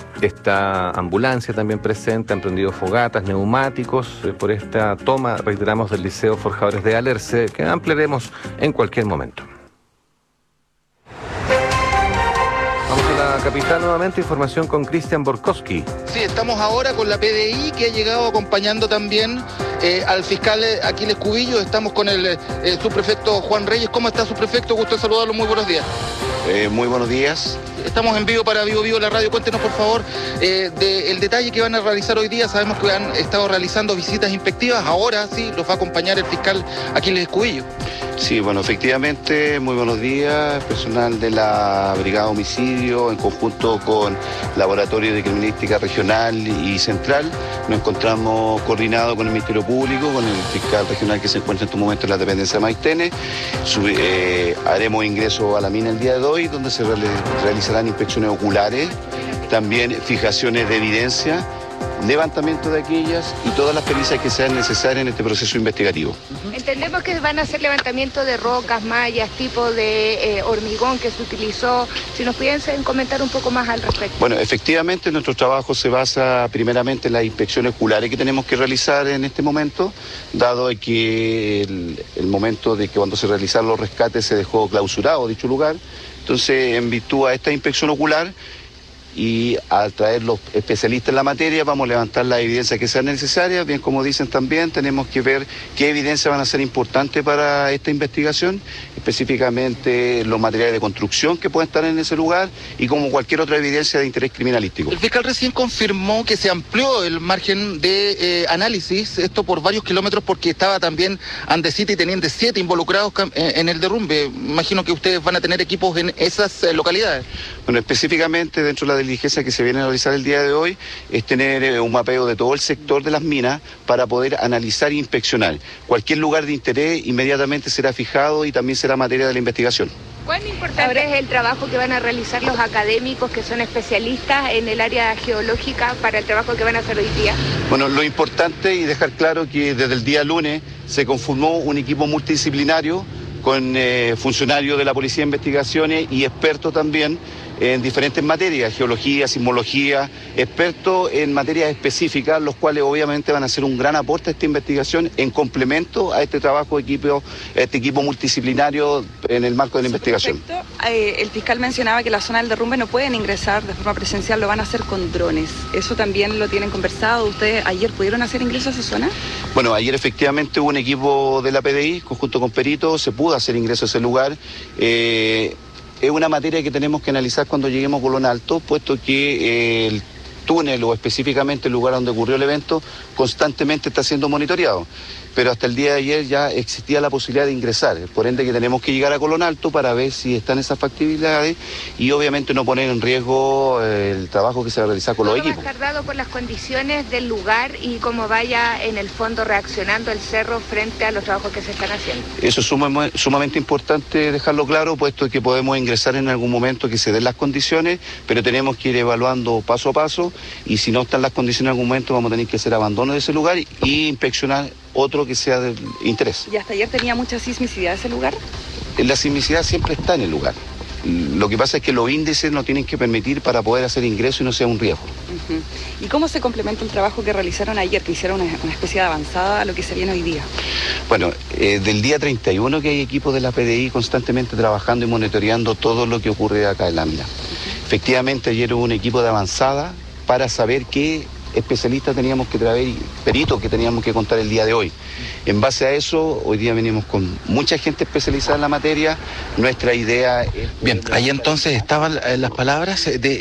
está ambulancia también presente, han prendido fogatas, neumáticos eh, por esta toma, reiteramos, del Liceo Forjadores de Alerce, que ampliaremos en cualquier momento. Vamos a la capital nuevamente, información con Cristian Borkowski. Sí, estamos ahora con la P D I que ha llegado acompañando también eh, al fiscal Aquiles Cubillo. Estamos con el eh, subprefecto Juan Reyes. ¿Cómo está, subprefecto? Gusto de saludarlo, muy buenos días. Eh, muy buenos días. Estamos en vivo para Vivo Vivo la radio. Cuéntenos, por favor, eh, del detalle que van a realizar hoy día. Sabemos que han estado realizando visitas inspectivas. Ahora sí, los va a acompañar el fiscal Aquiles Cubillo. Sí, bueno, efectivamente, muy buenos días. Personal de la Brigada Homicidio, en conjunto con Laboratorio de Criminalística Regional y Central, nos encontramos coordinados con el Ministerio Público, con el fiscal regional que se encuentra en estos momentos en la dependencia de Maitene. Sub, eh, haremos ingreso a la mina el día de hoy, donde se reali realizarán inspecciones oculares, también fijaciones de evidencia, levantamiento de aquellas y todas las pericias que sean necesarias en este proceso investigativo. Entendemos que van a hacer levantamiento de rocas, mallas, tipo de eh, hormigón que se utilizó. Si nos pudiesen comentar un poco más al respecto. Bueno, efectivamente nuestro trabajo se basa primeramente en las inspecciones oculares que tenemos que realizar en este momento, dado que el, el momento de que cuando se realizaron los rescates se dejó clausurado dicho lugar. Entonces, en virtud a esta inspección ocular, y al traer los especialistas en la materia vamos a levantar las evidencias que sean necesarias. Bien, como dicen también, tenemos que ver qué evidencias van a ser importantes para esta investigación, específicamente los materiales de construcción que pueden estar en ese lugar y como cualquier otra evidencia de interés criminalístico. El fiscal recién confirmó que se amplió el margen de eh, análisis, esto por varios kilómetros, porque estaba también Andesita y Teniente siete involucrados en el derrumbe. Imagino que ustedes van a tener equipos en esas eh, localidades. Bueno, específicamente dentro de la diligencia que se viene a realizar el día de hoy es tener eh, un mapeo de todo el sector de las minas para poder analizar e inspeccionar. Cualquier lugar de interés inmediatamente será fijado y también será materia de la investigación. ¿Cuán importante es el trabajo que van a realizar los académicos que son especialistas en el área geológica para el trabajo que van a hacer hoy día? Bueno, lo importante y dejar claro que desde el día lunes se conformó un equipo multidisciplinario con eh, funcionarios de la Policía de Investigaciones y expertos también en diferentes materias, geología, sismología, expertos en materias específicas, los cuales obviamente van a hacer un gran aporte a esta investigación en complemento a este trabajo de equipo, este equipo multidisciplinario en el marco de la investigación. Eh, el fiscal mencionaba que la zona del derrumbe no pueden ingresar de forma presencial, lo van a hacer con drones. ¿Eso también lo tienen conversado? ¿Ustedes ayer pudieron hacer ingreso a esa zona? Bueno, ayer efectivamente hubo un equipo de la P D I, conjunto con peritos, se pudo hacer ingreso a ese lugar. Eh, Es una materia que tenemos que analizar cuando lleguemos a Colón Alto, puesto que eh, el túnel o específicamente el lugar donde ocurrió el evento constantemente está siendo monitoreado. Pero hasta el día de ayer ya existía la posibilidad de ingresar, por ende que tenemos que llegar a Colón Alto para ver si están esas factibilidades y obviamente no poner en riesgo el trabajo que se va a realizar con los equipos. Va a estar dado por las condiciones del lugar y cómo vaya en el fondo reaccionando el cerro frente a los trabajos que se están haciendo. Eso es suma, sumamente importante dejarlo claro, puesto que podemos ingresar en algún momento que se den las condiciones, pero tenemos que ir evaluando paso a paso y si no están las condiciones en algún momento vamos a tener que hacer abandono de ese lugar y inspeccionar otro que sea de interés. ¿Y hasta ayer tenía mucha sismicidad ese lugar? La sismicidad siempre está en el lugar. Lo que pasa es que los índices no tienen que permitir para poder hacer ingreso y no sea un riesgo. Uh-huh. ¿Y cómo se complementa el trabajo que realizaron ayer, que hicieron una, una especie de avanzada a lo que se viene hoy día? Bueno, eh, del día treinta y uno que hay equipos de la P D I constantemente trabajando y monitoreando todo lo que ocurre acá en la mina. Uh-huh. Efectivamente, ayer hubo un equipo de avanzada para saber qué especialistas teníamos que traer y peritos que teníamos que contar el día de hoy. En base a eso, hoy día venimos con mucha gente especializada en la materia. Nuestra idea es... Bien, ahí entonces estaban las palabras de